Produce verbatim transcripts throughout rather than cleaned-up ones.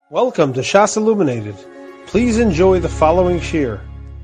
Welcome to Shas Illuminated. Please enjoy the following shir.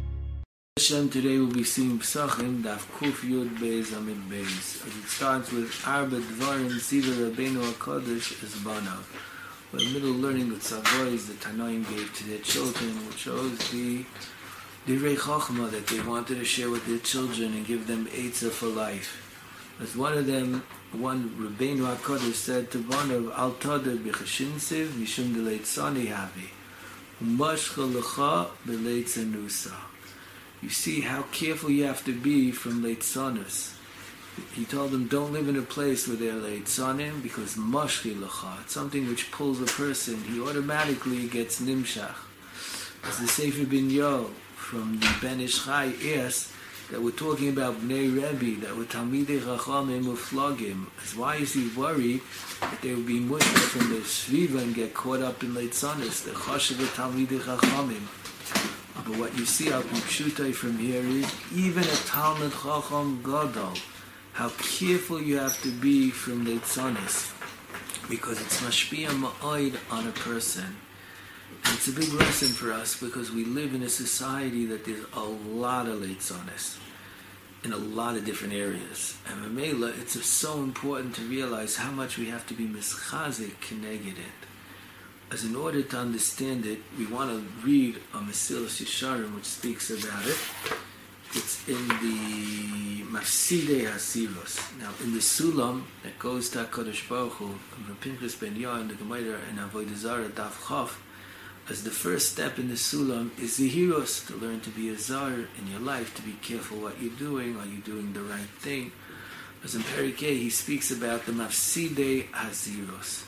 Today we'll be seeing Pesachim Daf Kuf Yud Beis Amid Beis. As it starts with Arba Dvarim Siva Rabbeinu HaKadosh as Banav. We're in the middle of learning the tzavois that Tanoim gave to their children, which shows the Divrei Chochmah that they wanted to share with their children and give them Eitzah for life. As one of them, one Rabbeinu HaKadosh said to Banav, Al Tada B'chashinsiv Mishum D'leitzani Havi Umashcha L'cha B'leitzanusa. You see how careful you have to be from leitzanos. He told them, don't live in a place where they're leitzanim, because mashchi l'cha, it's something which pulls a person. He automatically gets nimshach. As the Sefer Bin Yo from the Ben Ish Chai asks, that we're talking about Bnei Rebbe, that we're Talmidei Chachamim Uflagim. As why is he worried that they will be mushka from the Shviva and get caught up in leitzanos, the Chashav Talmidei Chachamim? But what you see out in Pshutai from here is, even a Talmud Chacham Gadol, how careful you have to be from leitzanos, because it's mashpia ma'oid on a person. And it's a big lesson for us, because we live in a society that there's a lot of leitzanos in a lot of different areas. And Mamela, it's so important to realize how much we have to be mischazik keneged it. As in order to understand it, we want to read a Mesilas Yesharim which speaks about it. It's in the Mafsidei HaSivos. Now, in the Sulam that goes to HaKadosh Baruch Hu, from Pinchas Ben Yair and the Gemara and Avodah Zarah Daf Chav, as the first step in the Sulam is Zehiros, to learn to be a Zar in your life, to be careful what you're doing, are you doing the right thing. As in Perikei, he speaks about the Mafsidei HaZiros.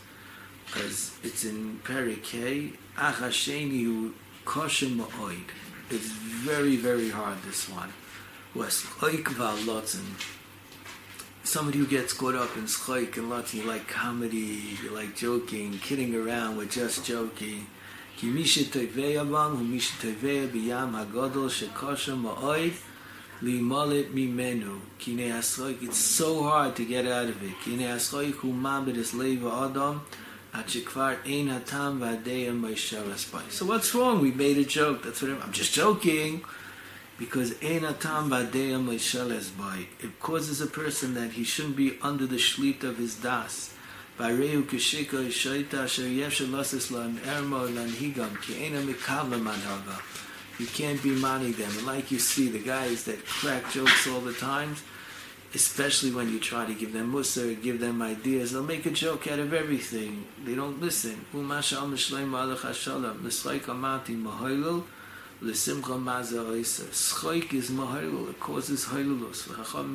As it's in Perikei, Achasheni hu kosher ma'oid. It's very, very hard, this one. Was choik v'alotzen. Somebody who gets caught up in choik and lotzen, you like comedy, you like joking, kidding around with just joking. Ki mishe tovei avam hu mishe tovei b'yam hagadol shekosher ma'oid li'molet mimenu. Kinei haschoik. It's so hard to get out of it. Kinei haschoik hu mabed es leiva adam. So what's wrong? We made a joke. That's what I'm, I'm just joking. Because it causes a person that he shouldn't be under the shlit of his das. You can't be manning them. And like you see, the guys that crack jokes all the time, especially when you try to give them musar, give them ideas, they'll make a joke out of everything. They don't listen. Schoik is mahailul, it causes hailulus.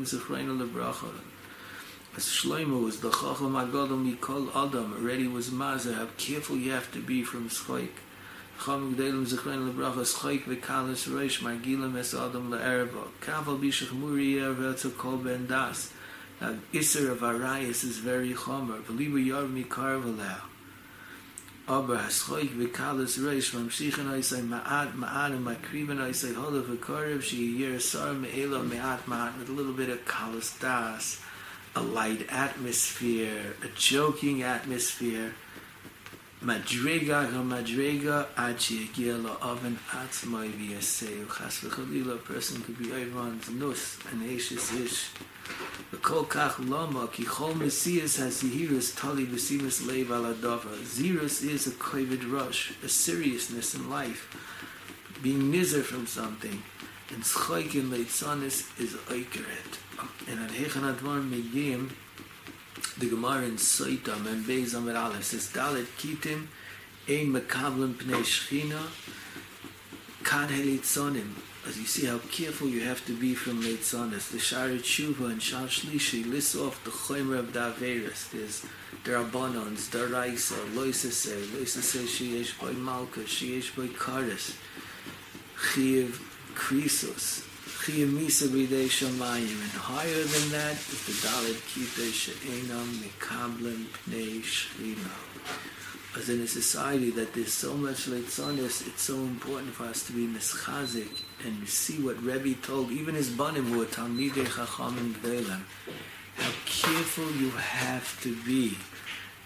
As Shlomo was the Chacham Agadol Mikol Adam, already was mazer, how careful you have to be from schoik. Chacham G'delim Zechrein Lebracha, schoik v'kalas reish, margilim es Adam le'erva. Kaval bishach muri yerva to kol ben das. Now, Isser of Arayas is very chomer. V'libu yarv mikar v'leh. Aber ha-schoik v'kalas reish, mamshichen oisai ma'at ma'at, and makriben oisai holav v'korev, she'yer sar me'elo me'at ma'at, with a little bit of kalas das, a light atmosphere, a joking atmosphere. Madrega ha madrega ad she'egia la'oven atzmai v'yaseu. Chas v'chalila, a person could be everyone's nus, an eishes ish. V'kol kach lama, ki chol mesias ha-zihirus tali v'simus leiv ala dava. Zirus is a kovid rush, a seriousness in life, being nizer from something. And schoik in leitzanis is oikeret. And at Hechan Advar Megim, the Gemara in Soitam and Beis Amid Aleph says, Dalet Kitim, Ein Mekavlim Pnei Shechina, Kad Heleitzonim. As you see how careful you have to be from leitzanis. The Shari Tshuva and Shar Shlishi lists off the Chomer of the Averis. There's Darabonons, Daraisa, Loisase, Loisase, Sheyesh Boy Malka, Sheyesh Boy Karis, Chiv Krisos, Chiv Misa B'dei Shamayim, and higher than that is the Dalet Kitei She'enam Mekablim Pnei Shechina. As in a society that there's so much leitzanis, it's so important for us to be mischazik and see what Rebbe told, even his banim who are Talmidei Chachamim G'delim, how careful you have to be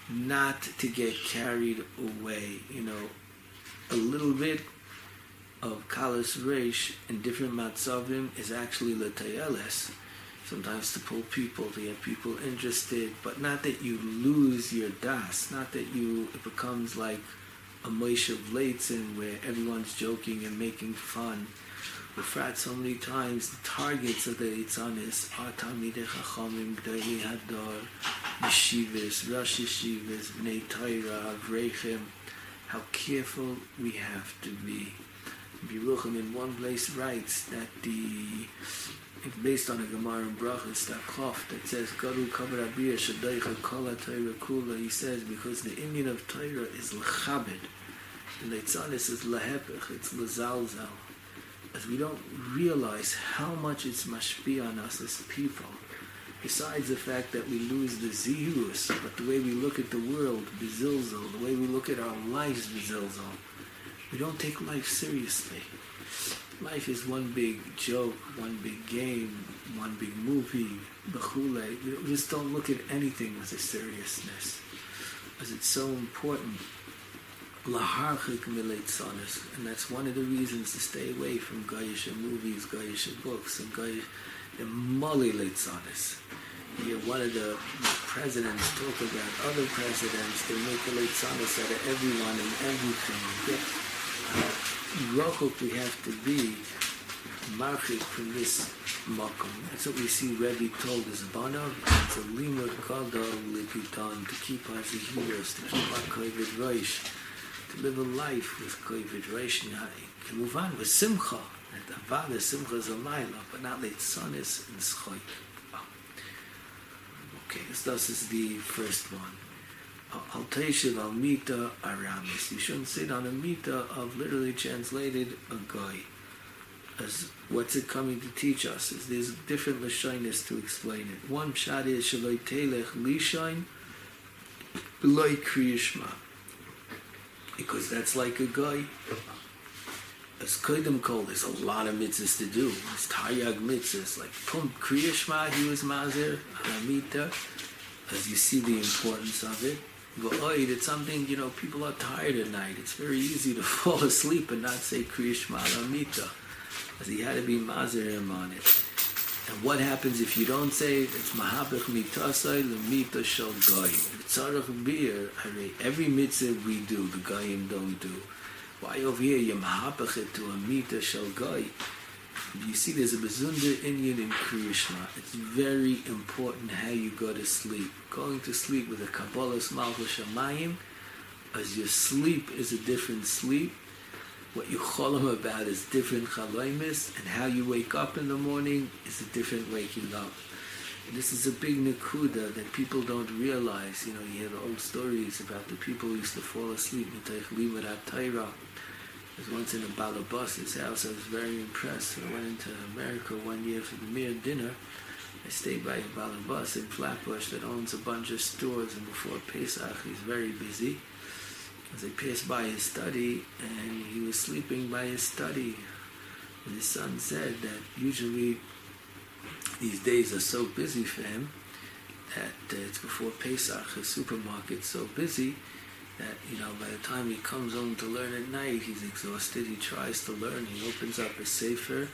not to get carried away. You know, a little bit of kalas reish in different matzavim is actually l'tayeles. Sometimes to pull people, to get people interested, but not that you lose your das, not that you, it becomes like a Moshe of Leitzin where everyone's joking and making fun. Befrat, so many times the targets of the Eitzanis are Talmidei Chachamim, Gdolei Hador, Yeshivas, Rosh Yeshivas, Bnei Torah, Avreichim. How careful we have to be. Yerucham in one place writes that the, it's based on a Gemara in Brachos, Takhof, that says, Garu Kavar Abiyah Shadaycha Kala Torah Kula. He says, because the Indian of Torah is L'chabed, the Eitzanis is Lahepech, it's L'zalzal. As we don't realize how much it's mashpia on us as people, besides the fact that we lose the zihus, but the way we look at the world, bezilzal, the way we look at our lives, bezilzal, we don't take life seriously. Life is one big joke, one big game, one big movie, bechule. We just don't look at anything with a seriousness, as it's so important. Laharchik mileitzanis, and that's one of the reasons to stay away from Goyish movies, Goyish books, and Goyish and Mali leitzanis. You hear one of the presidents talk about other presidents. They make a leitzanis out of everyone and everything. How rachok we have to be marchik from this makom. That's what we see Rebbe told us Banav. It's a limud gadol lipitan, to keep our zehiros, to keep our kovid roish, to live a life with kovid reish, kemuvan with simcha, and avada simcha is a maila, but not leitzanis and schoik. Okay, this thus is the first one. Al teishiv al mita aramis. You shouldn't sit on a mita of, literally translated, a guy. As what's it coming to teach us? Is there's different lashonis to explain it. One pshat is shaloi telech lishain b'loi kriyishma, because that's like a guy. As kodim kol, there's a lot of mitzvahs to do. It's taryag mitzvahs, like pum kriyishma, he was mazer alamita. As you see the importance of it. V'oid, it's something, you know, people are tired at night. It's very easy to fall asleep and not say kriyishma alamita. As he had to be mazer him on it. And what happens if you don't say it? It's mahabech mitasai lemita shel goy. Tzarech bir, every mitzvah we do, the goyim don't do. Why over here you mahabech it to a mita shel goy? You see, there's a bezunder Indian in Kriyishma. It's very important how you go to sleep. Going to sleep with a Kabbalas Malchus Shamayim, as your sleep is a different sleep. What you cholam about is different chaloimis, and how you wake up in the morning is a different waking up. And this is a big nekuda that people don't realize. You know, you hear the old stories about the people who used to fall asleep mitayich limud haTorah. I was once in a balabas's house. I was very impressed. I went into America one year for the Mir dinner. I stayed by a balabas in Flatbush that owns a bunch of stores, and before Pesach he's very busy. As I passed by his study, and he was sleeping by his study, and his son said that usually these days are so busy for him that uh, it's before Pesach, his supermarket's so busy that, you know, by the time he comes home to learn at night, he's exhausted. He tries to learn. He opens up a sefer,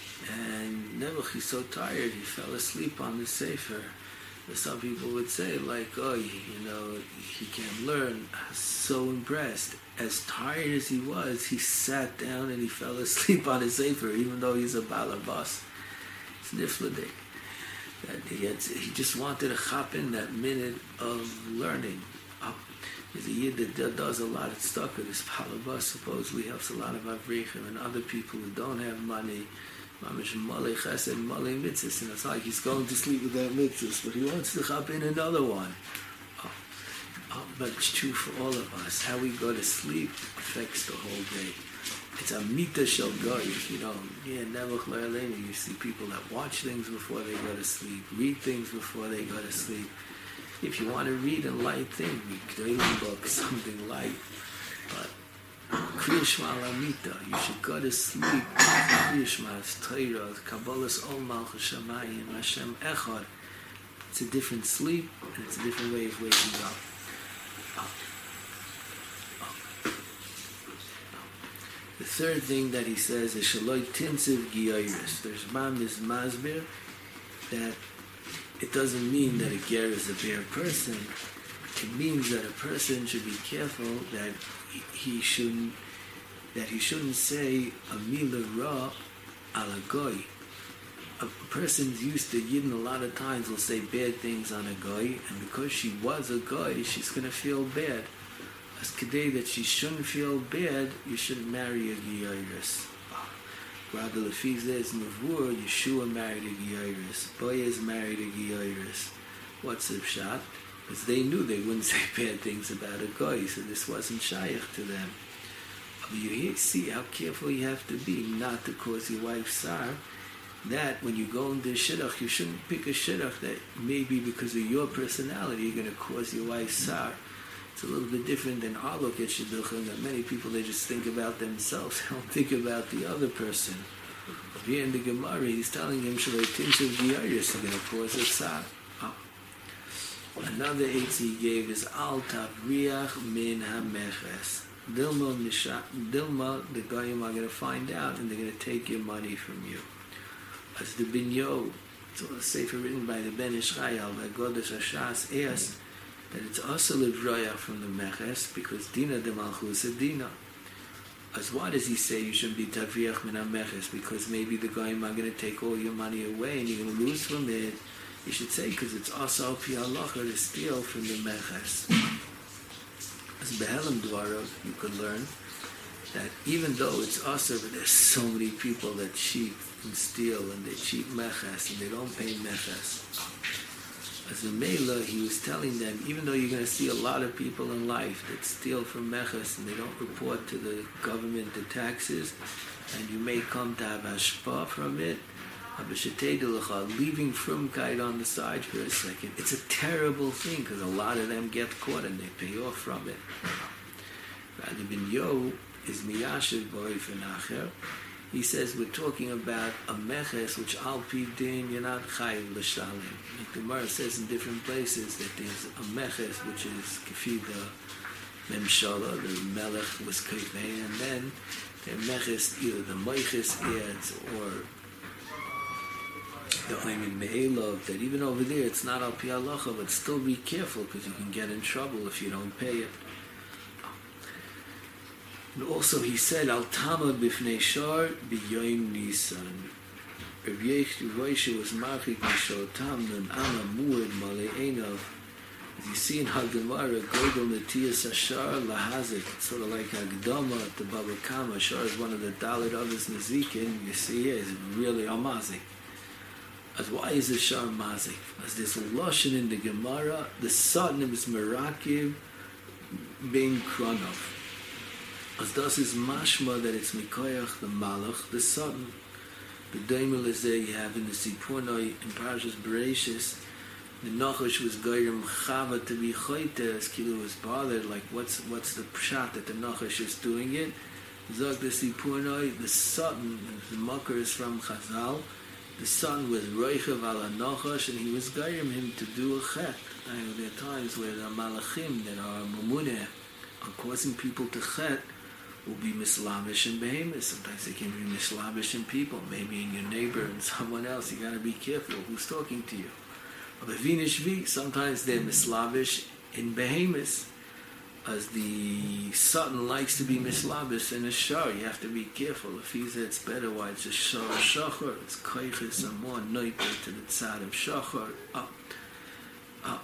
and never, he's so tired, he fell asleep on the sefer. Some people would say, like, oh, you know, he can't learn. I was so impressed. As tired as he was, he sat down and he fell asleep on his sefer, even though he's a balabas. It's nifladik. That he, had, he just wanted to chop in that minute of learning. Oh, there's a yid that does a lot of stuff with his balabas, supposedly helps a lot of avrichim and other people who don't have money. Mamish malei chesed, malei mitzvahs, and it's like he's going to sleep with that mitzvahs, but he wants to chop in another one. Oh, oh, but it's true for all of us. How we go to sleep affects the whole day. It's a mita shel goy, you know. Yeah, never you see people that watch things before they go to sleep, read things before they go to sleep. If you want to read a light thing, read a book, something light, but Kriyishma Alamita, you should go to sleep. Kriyishma is Torah, Kabbalas Ol Malchus Shamayim, Hashem Echad. It's a different sleep, and it's a different way of waking up. The third thing that he says is Shaloi Tinsiv Giyaris. There's Mam is Masbir that it doesn't mean that a ger is a bare person. It means that a person should be careful that he shouldn't that he shouldn't say a mila ra ala goy. A person's used to Yidden a lot of times will say bad things on a goy, and because she was a goy, she's going to feel bad. As today that she shouldn't feel bad, you shouldn't marry a Giyaris. Rather, Lefi says Mavur, Yeshua married a Giyaris. Boaz married a Giyaris. What's the pshat? Because they knew they wouldn't say bad things about a goy, so this wasn't shaykh to them. But you see how careful you have to be not to cause your wife sar. That when you go into a shidduch, you shouldn't pick a shidduch that maybe because of your personality you're going to cause your wife sar. It's a little bit different than our look at shidduchim, that many people, they just think about themselves, they don't think about the other person. Here in the Gemara, he's telling him, Shalai Tinsiv Giyaris, you're going to cause a sar. Oh. Another eitz he gave is Al Tavriach Min HaMeches. Dilma, Misha, Dilma, the Goyim are going to find out and they're going to take your money from you. As the Binyo, it's a sefer written by the Ben Ishchayal, by Godesh Hashas, asked that it's also livroya from the Meches because Dina de Malchus is Dina. As why does he say you shouldn't be Tavriach Min HaMeches? Because maybe the Goyim are going to take all your money away and you're going to lose from it. You should say because it's also Pi Halacha to steal from the Meches. As Behelim Dvara, you could learn that even though it's also, but there's so many people that cheat and steal and they cheat Meches and they don't pay Meches. As a Mela, he was telling them, even though you're going to see a lot of people in life that steal from Meches and they don't report to the government the taxes, and you may come to have hashpah from it, leaving frumkeit on the side for a second, it's a terrible thing because a lot of them get caught and they pay off from it. Rabbi Ben Yo is miyashiv b'oifen acher. He says we're talking about a meches which al pi din you're not chayiv l'shalim. Like the Gemara says in different places that there's a meches which is kefi the memshala, the melech was kivei, and then the meches either the moiches adds or the Oymin Me'elov, that even over there it's not al pi halacha, but still be careful because you can get in trouble if you don't pay it. And also he said, Al Tama Bifnei Shar B'yoyim Nisan. Rav Yoshe was marchik Mishal Tamnan Ama Muad Malei Einov. As you see in Hagemara, Godel Netias Ashar Lahazik, it's sort of like Hagdama at the Baba Kama. Ashar is one of the Dalit others Nezikin. You see here, is really Amazik. As why is the Shar Mazik? As there's a Lashon in the Gemara, the Satan is Merakiv Ben Kronov. As das is mashma that it's Mikoyach, the Malach, the Satan. The Daimel is there you have in the Sipurnoi, in Parashas Bereshis, the Nachash was Goyim Chava to be Choyte, as Kilu was bothered, like what's what's the pshat that the Nachash is doing it? Zog the Sipurnoi, the Satan, the Makar is from Chazal, the son was Roichav ala Nachash, and he was Goyim him to do a chet. And there are times where the Malachim that are Mamuneh are causing people to chet, will be mislamish and behemoths. Sometimes they can be mislamish in people, maybe in your neighbor and someone else. You got to be careful who's talking to you. But Vinishvi, sometimes they're mislavish in behemoths. As the Satan likes to be mislavish in a shar, you have to be careful. If he says it's better, why it's a shar shachar, it's koiches and more noiper to the tzad of shachar. Oh. Oh.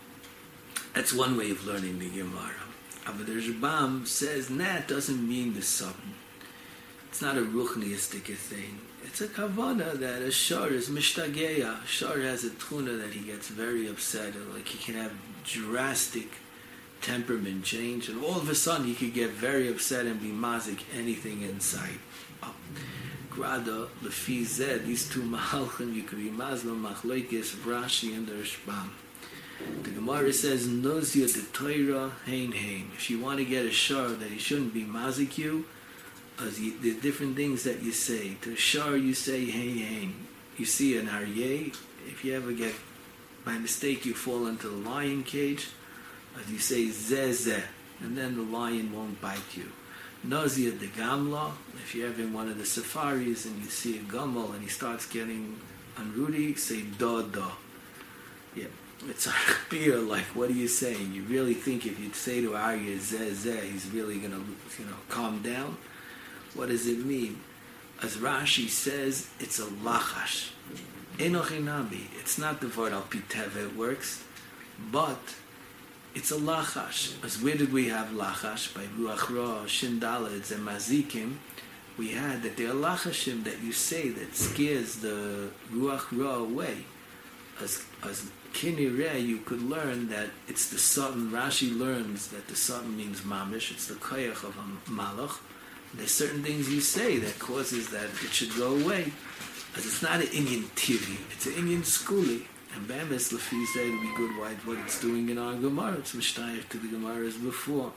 That's one way of learning the Gemara. But the Rambam says, nah, it doesn't mean the Satan. It's not a ruchniistic thing. It's a kavana that a shar is mishtageya. Shar has a tuna that he gets very upset, or like he can have drastic temperament change, and all of a sudden he could get very upset and be mazik anything in sight. Oh. Grada, Lefi Zed, these two mahalchim, you could be mazlam, machloikis, Rashi, and the Rashbam. The Gemara says, Nozia the Torah, hein hein. If you want to get a shar that he shouldn't be mazik you, as you, the different things that you say. To shar you say hein hein. You see an aryeh, if you ever get, by mistake you fall into the lion cage, As you say, zeh zeh, and then the lion won't bite you. Nazir de gamla, if you're ever in one of the safaris and you see a gamal and he starts getting unruly, say da da. Yeah, it's a beer, like, what are you saying? You really think if you'd say to Arya zeh zeh, he's really going to, you know, calm down? What does it mean? As Rashi says, it's a lachash. Enochinabi. It's not the word al piteve it works, but it's a lachash. As where did we have lachash? By Ruach Ra, Shindalids, and Mazikim, we had that there are lachashim that you say that scares the Ruach Ra away. As as Kinireh, you could learn that it's the Satan. Rashi learns that the Satan means mamish. It's the koyach of a malach. There's certain things you say that causes that it should go away. As it's not an Indian tivi, it's an Indian skuli. And Bamis Lafi said it would be good why what it's doing in our Gemara. It's mishtayach to the Gemara as before.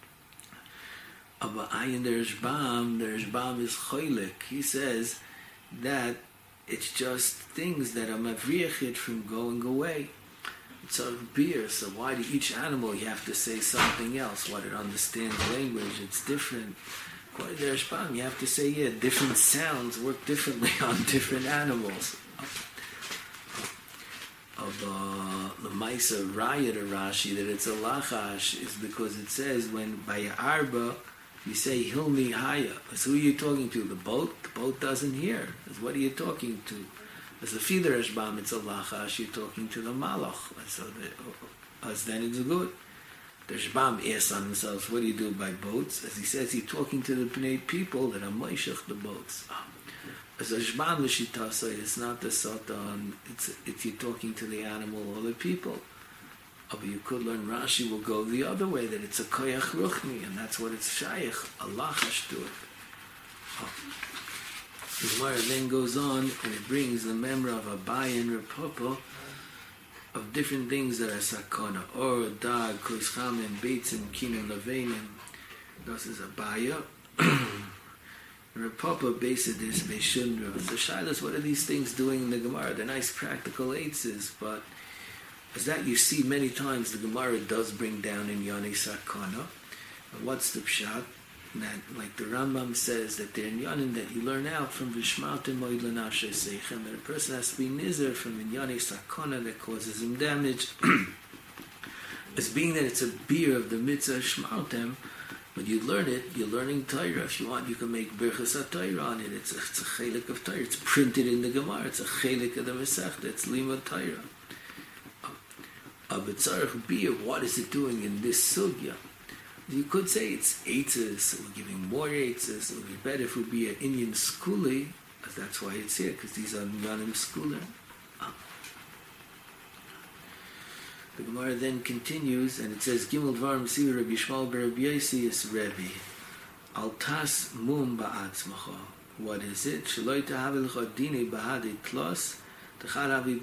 Aber ayin der Rishbam, the Rishbam is choylek. He says that it's just things that are mavriachit from going away. It's a beer, so why do each animal you have to say something else? What it understands language, it's different. According to Rishbam, you have to say, yeah, different sounds work differently on different animals. Of uh, the Maisa Raya to Rashi, that it's a lachash, is because it says when by Arba, you say Hilmi Haya. So who are you talking to? The boat? The boat doesn't hear. As what are you talking to? As the Fider Rishbam, it's a lachash, you're talking to the Malach. So the, as then it's good. The Rishbam asks on themselves, what do you do by boats? As he says, he's talking to the Pnei people that are moishach the boats. As a Rishbam l'shitasa, it's not the Satan, it's, it's you're talking to the animal or the people. But you could learn Rashi will go the other way, that it's a koyach ruchni, and that's what it's shaykh, a lachash to it. The Gemara then goes on, and it brings the memory of Abaye and Rapapa, of different things that are sakana, or dag, koischam, and beitzim, kinam, levenim. This is Abaye. Rapapa based this Beishundra. So Shilas, what are these things doing in the Gemara? They're nice practical eitzes, but as that you see many times the Gemara does bring down in Yoni Sakana. And what's the pshat? That, like the Rambam says, that they're in Yonin that you learn out from Vishmaltim Moed L'Nafshe Seichem, that a person has to be nizer from Yoni Sakana that causes him damage. As being that it's a beer of the mitzvah Shmaltem, when you learn it, you're learning Torah. If you want, you can make Birchas HaTorah on it. It's a, it's a chelik of Torah. It's printed in the Gemara. It's a chelik of the Masechta. It's Limud Torah. But tzarech beer, what is it doing in this sugya? You could say it's eitzes, we're giving more eitzes. It would be better if it would be an Indian skuli, because that's why it's here, because these are Yanim skuler. The Gemara then continues, and it says, Gimel Dvarim Siva Rabbi Yishmael Berab Yosi is Rebbe. Altas mum ba'atzmacha. What is it? Shaloi tahav l'cha dini ba'hadi klos. As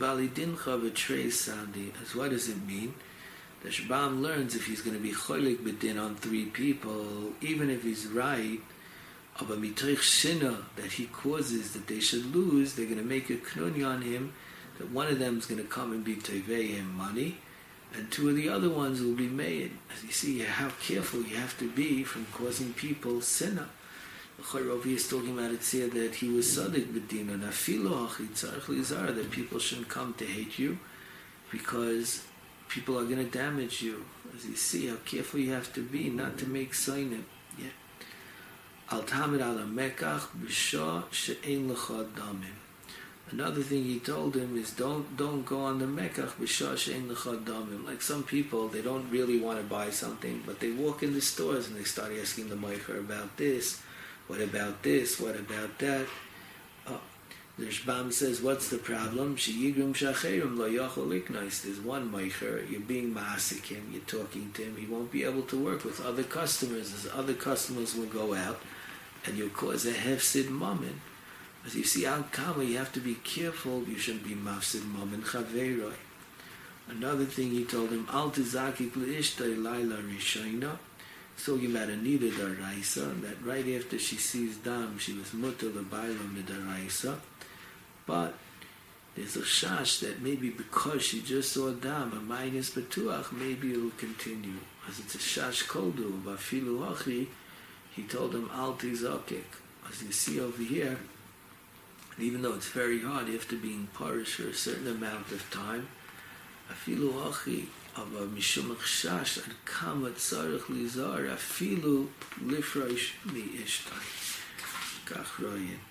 what does it mean? The Shbam learns if he's going to be cholik b'din on three people, even if he's right, of a mitoich shina that he causes that they should lose, they're going to make a knuni on him that one of them is going to come and be tevei him money, and two of the other ones will be made. As you see how careful you have to be from causing people sinna. The Chayrovi is talking about it here that he was sadik b'dina, nafilo achid tzarech lizar, that people shouldn't come to hate you because people are going to damage you. As you see how careful you have to be not to make sainim. Yeah. Al tamid ala mekach b'shah she'ein l'cha damim. Another thing he told him is don't don't go on the mekach b'shah she'ein l'cha damim. Like some people, they don't really want to buy something, but they walk in the stores and they start asking the meicher about this. What about this? What about that? Oh, the Rishbam says, what's the problem? She'yigrum shacherim lo yachol liknais. There's one meicher, you're being ma'asik him, you're talking to him, he won't be able to work with other customers, as other customers will go out, and you'll cause a hefsid mammon. As you see, al kama, you have to be careful, you shouldn't be mafsid mammon chaveiroi. Another thing he told him, al tizakik le'ishtay laila rishayna. Talking about Anita Daraisa, that right after she sees Dam, she was mutter the Bailam the Daraisa. But there's a shash that maybe because she just saw dam, a minus betuach, maybe it'll continue. As it's a shash koldu, vafilu hachi, he told him al tizakik. As you see over here, even though it's very hard, you have to be in parish for a certain amount of time. Afilu hachi, of a mishum chash, and kama tzarich lizar, afilu lifrosh mi ishtai. Kach royin.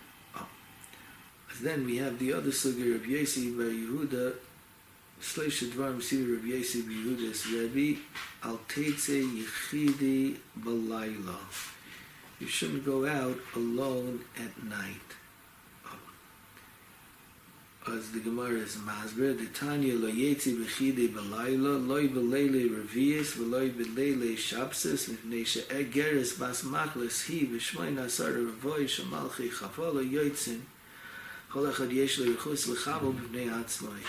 Then we have the other sugya of Yesi by Yehuda, Shleish Dvarim Sidi Rav Yesi by Yehuda's Rebbe, Al Teitze Yechidi Balayla. You shouldn't go out alone at night. As the Gemara is Masber, the Tanya Lo Yetzi Bechidi Balayla, Loi Beleile Revius, Veloi Beleile Shabsis, Mifnei She'egeres Bas Machlis Hi, V'shmai Nasar Ravoy Shamalchi Chafala Yoitzin, כל אחד יש לו יחוס לחמו בפני עצמאי.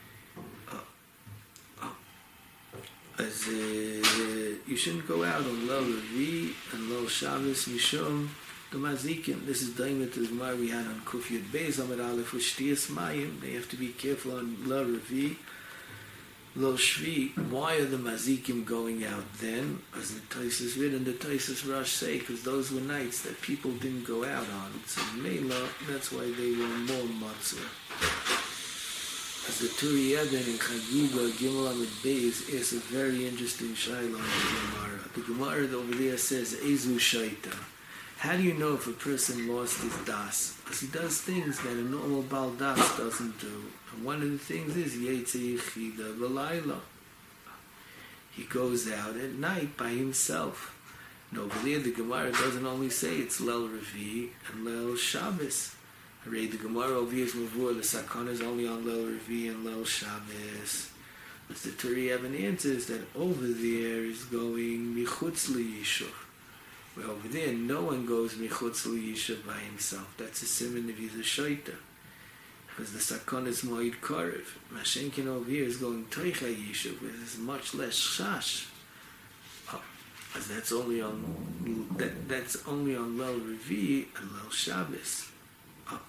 אז you shouldn't go out on Lel Revi and Lel Shabbos Mishum the Mazikim. This is Daimet to the Gemara we had on Kuf Yud Beis Amid Aleph with Shtiyas Mayim. They have to be careful on Lel Revi, Lel Shvi. Why are the Mazikim going out then? As the Taisus Vid and the Taisus Rosh say, because those were nights that people didn't go out on. So Mela, that's why they were more matzah. As the Turi Eden in Chagiga Gimel Amid Beis is a very interesting shaila on the Gemara. The Gemara over there says Ezu Shaita. How do you know if a person lost his das? Because he does things that a normal Baal Das doesn't do. And one of the things is Yetze Yechida V'Layla. He goes out at night by himself. And over there the Gemara doesn't only say it's Lel Revi and Lel Shabbos. I read the Gemara over here is Mavur, the Sakana is only on Lel Revi and Lel Shabbos. But the Turi Eben answers that over there is going Michutz L'Yishuv. Well, over there, no one goes Michutz L'Yishuv by himself. That's a simon if he's a shaita. Because the Sakon is Moed Karev. Mashenkin over here is going Teicha Yishuv, which is much less Shash. Oh, as that's only on that, that's only on Lel Revi and Lel Shabbos. Oh.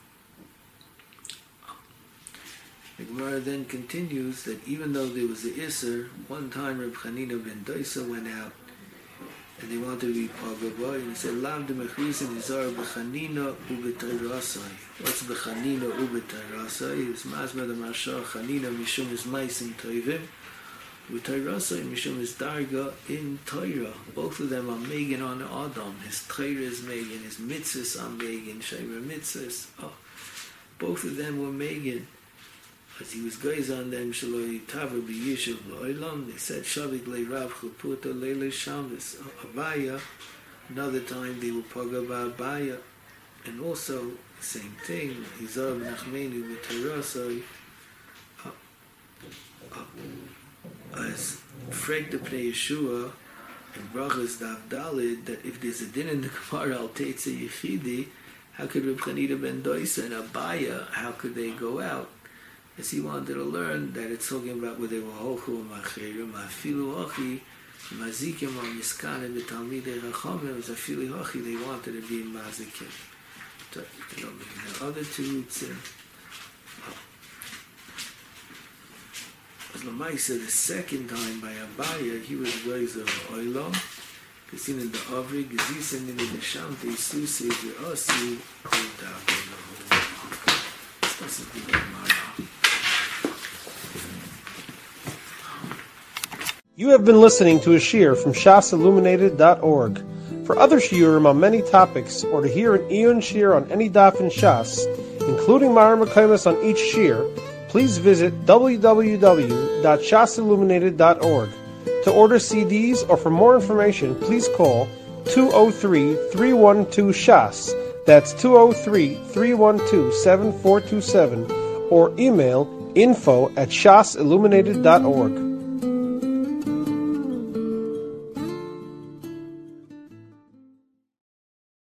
Oh. The Gemara then continues that even though there was the Isser, one time Reb Chanina ben Doisa went out and they wanted to be Pagaba, and he said, Lav de Mechrizin Izar B'chanina U'b'tayrasai. What's B'chanina U'b'tayrasai? It's Mazma the Marsha Chanina Mishum is Maisim Toivim. U'tayrasai Mishum is Darga in Torah. Both of them are Megan on Adam. His Torah is Megan, his Mitzvahs are Megan, Shemer Mitzvahs. Oh, both of them were Megan. As he was goes on them, Shaloi Taver B'Yishuv L'Olam, they said, Shavik Le'Rav Chuputa Le'le Shabbos Abaya. Another time they were Pagaba Abaya. And also, same thing, Izar B'Nachmenu B'Terasai. As Frek the Pnei Yeshua, in Brachas Dav Dalid, that if there's a din in the Gemara Al Teitze Yechidi, how could Reb Chanina ben Doisa and Abaya, how could they go out? As he wanted to learn that it's talking about where they were hochu machirim, afilu hachi, mazikim or miskanim v'talmidei rachamim, as afilu hachi, they wanted to be mazikim. So, you know, the other two, it's in. As Lamaisa, the second time by Abaya, he was raised of oilam, because in the Avri, Gezisen in the Shamte, Susi, the Osi, called out in the whole. This is the Gemara. You have been listening to a shiur from shas illuminated dot org. For other shiurim on many topics, or to hear an Iyun shiur on any daf in Shas, including Ma'ar Mekaymas on each shiur, please visit w w w dot shas illuminated dot org. To order C Ds or for more information, please call two oh three, three one two, shas. That's two oh three, three one two, seven four two seven, or email info at shas illuminated dot org.